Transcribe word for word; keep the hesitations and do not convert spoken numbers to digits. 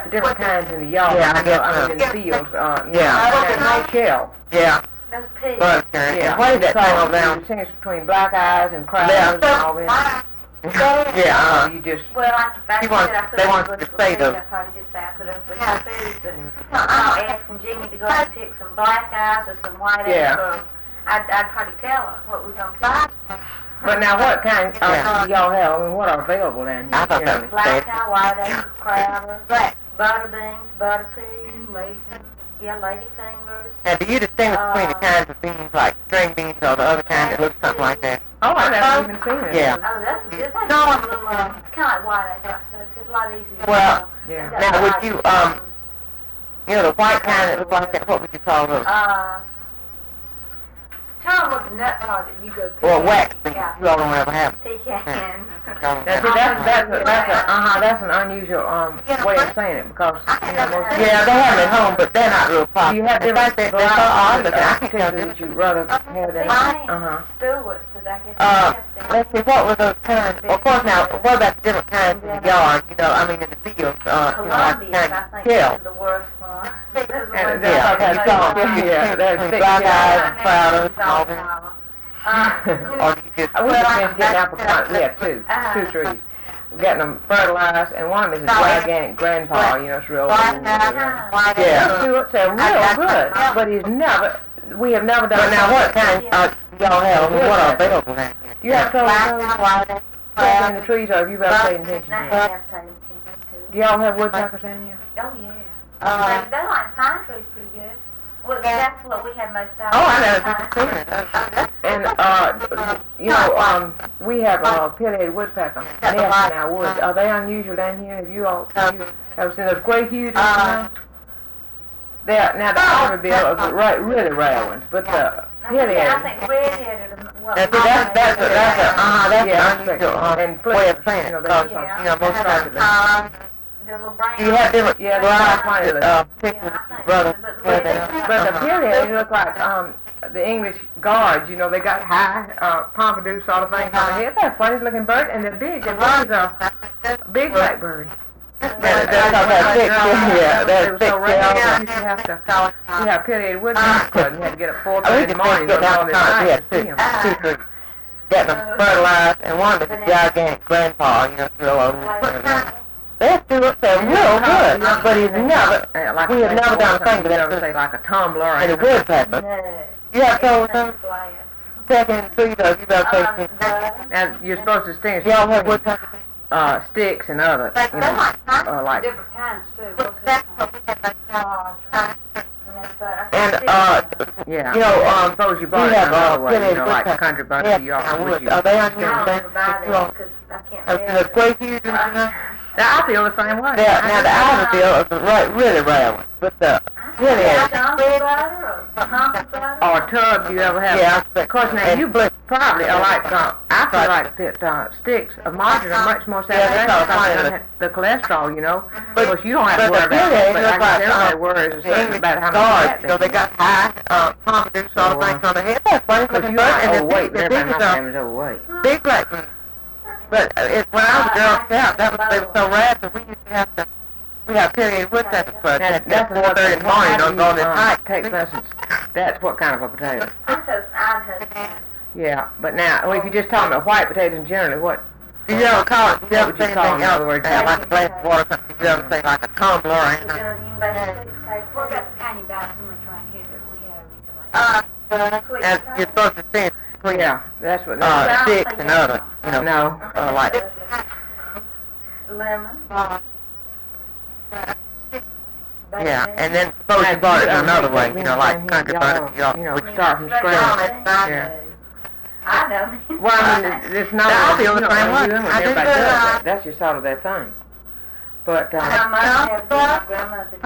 the different kinds in the yard. Yeah, I guess I so. mean, in the fields. Uh, you Yeah. know, kind of shell. Yeah. That's pig. Buttercurrant. Yeah. And what is that thing over there? You distinguish between black eyes and crabs Yeah. and all that. Yeah, uh, You just. Well, I, I He said wants- I put they up want with you it to say for those. food. I probably just say I put up with it for food, but I'm asking Jimmy to go and pick some black eyes or some white eyes. Yeah. Or I'd, I'd probably tell her what we're going to pick. But now, what kind uh, Yeah. do y'all have? I mean, what are available down here? I thought that generally? was Black eye, white eye, crabber, black, butter beans, butter peas, lady, yeah, lady fingers. Now, do you distinguish between the Uh, kinds of beans like string beans or the other kind that looks something like that? Oh, I never even seen it. Yeah. Oh, that's a good. That's no, a little, uh, kind of like white eye, I suppose. It's a lot easier. to Well, tell. yeah. It's got Now, would white, you, um, You know, the white kind that look like that, what would you call those? Uh, tell them what the nuts are that you go pick. Or wax beans. Yeah. You all don't ever have them. Pecans. Call them That's, that. that's, that's, a, that's, a, uh-huh, that's an unusual um, way of saying it because, you know, most Yeah, they have them at home, but they're not real popular. Do you have In fact, different they- they're so odd varieties looking. I of can't tell potatoes them. that you'd rather have than, Mine. uh-huh. Stewart, so I guess Uh, that's let's see, what were those kinds? Of course, now, what about the different kinds in the yard? You know, I mean, in the fields, uh, you know, like Columbia, kind I of think, shell. is the worst one. That's the And one that's that- like that song. Yeah, that's thick Black shell. eyes and powders and all that. Uh, Or do you just... I wish I finished getting apple pie. We have two, Uh-huh. two trees. We're getting them fertilized, and one of them is a gigantic grandpa, you know, it's real old. uh, Yeah, Stuart's are real good, but he's never, we have never done. But now, what kind uh, do y'all have? I mean, what are available down here? Do you have trouble with those stuff in the trees, or have you ever paid attention I to it? have paid attention to it. Do y'all have woodpeckers down here? Oh, yeah. Uh, they, they like pine trees pretty good. Well, that's what we have most of. Oh, I never Pine seen trees. it. Uh, And, uh, you know, um, we have a pileated woodpecker nest in our woods. Are they unusual down here? Have you all, have you ever seen those gray hued ones? Uh, They're, now, the automobile is right, really rare ones, but the I think, I pileated, think redheaded are what. Now, see, that's, that's, a, that's, a, uh, that's Yeah, an unusual uh, and way of flippers, saying you know, it. they're Because, Yeah. you know, most Attractive. times, um, The little brown. do you have different Yeah, they're not varieties, quite uh, Yeah, pictures, I think brother? so, but- Yeah, but they they- are. but the Uh-huh. pileated look like, um, the English guards, you know, they got high, uh, pompadour sort of things on their head. They're funniest looking bird, and they're big. They're birds are big blackbirds. Yeah, that's how that thick, yeah, They that's were thick, so rare, yeah. you used to have to, we have pileated woodpecker club, you had to get up four We thirty in just the want morning, to to get go down all the this country, night yeah, to see two, them. two trees. Getting them fertilized, and one of them is a gigantic grandpa, you know, real old. They're still up there real good, but he's never, Uh, like we have I say, never done a something, thing to you know, that. say like a tumbler or And a anything. woodpecker. No. You have told them, It's glass. second trees, or you better Uh, take the- Now, you're supposed to distinguish y'all have between, woodpeckers? uh, sticks and other, you know, uh, like, Different kinds too. What's this one? And, uh, yeah. you know, um, suppose you bought we it have, another uh, way, you pileated know, like woodpecker. country butter, Yeah, you all, I would would. you? Are they I unusual? don't They- ever buy you know, them because I can't uh, read the gray hues, you know? Now, I feel the same way. Now, now the Iberville is a right, really rare one, but the pileated, Chocolate butter or pumpkin butter? Or tub, you ever have? yeah, I Of course, now, and- you bl- probably are like, uh, I feel like that, uh, sticks of margarine are much more Yeah, that's satisfactory all because fine. they don't have the cholesterol, you know. But- Of course, you don't have but to worry the about that, pileated but look I guess like, everybody uh, worries a the certain English about how much guards, fat you know, they they got high, uh, pompadour sort of Oh, things on their head. They're funny Because looking you birds, are and the overweight, big, the and everybody biggest my are family's overweight. big black ones. But uh, it, when I was a Girl Scout, that was, they were so rare, so we used to have to, we got period woodpecker for Now, at that's four thirty in the morning, you know, you, go on this um, hike. take lessons. That's what kind of a potato? I'm so Idaho. Yeah, but now, well, if you're just talking about white potatoes generally, what? Did you ever call it, did you What ever would you say call anything them? In else, other words, uh, like a glass of water or something, did you ever say like a tumbler or You anything? know, you can buy six cakes. What about the kind you buy so much right here that we have recently? Uh, as you're supposed to say, between, Yeah, that's what. uh, sticks and other, you know, No. uh, like, Lemon. yeah, and then suppose you bought it another way, you know, like country butter, you know, You know, which start from scratch. Yeah. I know. Well, I mean, it- it's not. I feel the you know, same way. you and I do everybody too. does that. That's just sort of their thing. But, uh, My mom had to do my grandmother